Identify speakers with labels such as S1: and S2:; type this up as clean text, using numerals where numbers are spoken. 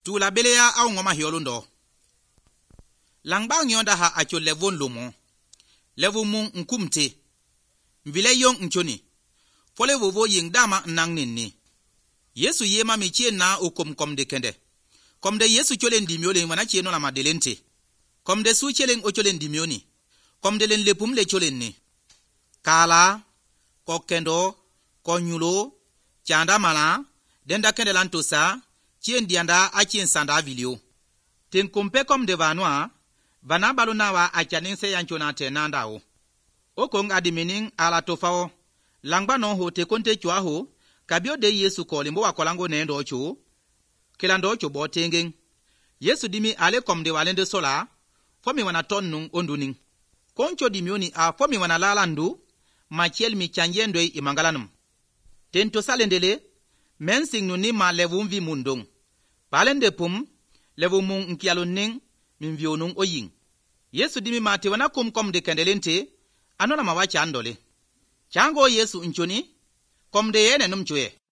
S1: tu la belea au ngoma hiolundo. Langba nyonda ha acho levon lomo. Levu mung nkumte. Mvile yong nchoni. Fole vovo ying dama nang nini. Yesu yema michie na ukom komde kende. Komde Yesu cholen dimiole wana chieno la madelente. Komde su chelen o cholen dimioni. Komde len lepum le cholen ni. Kala, kokendo, konyulo, chanda mala, denda kende lantosa, chien dianda a chien sanda vilio. Ten kumpe komde vanwa, vana balunawa a chaninse yanchona tenanda o. Okong adimining ala tofao. Langba no ho te konte chua ho, kabio de Yesu kolimbo wa kolango nendo ocho, kilando ocho bo tengeng. Yesu dimi ale komde walende sola, fomi wana ton nung onduning. Koncho dimioni a fomi wana lalandu, machiel mi chanjendwe imangalanum. Tento salendele, mensing nuni ma levumvi mundong. Palende pum, levumung nkialuning, mimvionung oying. Yesu dimi mati wana komde kendelente, anona mawacha andole. Chango Yesu nchoni, komde yene numchwe.